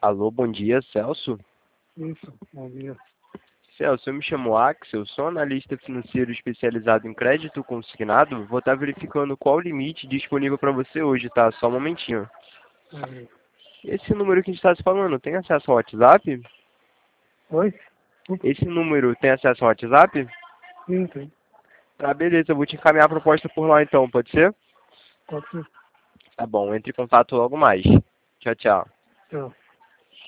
Alô, bom dia, Celso. Isso, bom dia. Celso, eu me chamo Axel, sou analista financeiro especializado em crédito consignado. Vou estar verificando qual o limite disponível para você hoje, tá? Só um momentinho. É, Esse número que a gente está se falando, tem acesso ao WhatsApp? Oi? Esse número tem acesso ao WhatsApp? Sim, tem. Tá, beleza, eu vou te encaminhar a proposta por lá então, pode ser? Pode ser. Tá bom, entre em contato logo mais. Tchau, tchau. Tchau.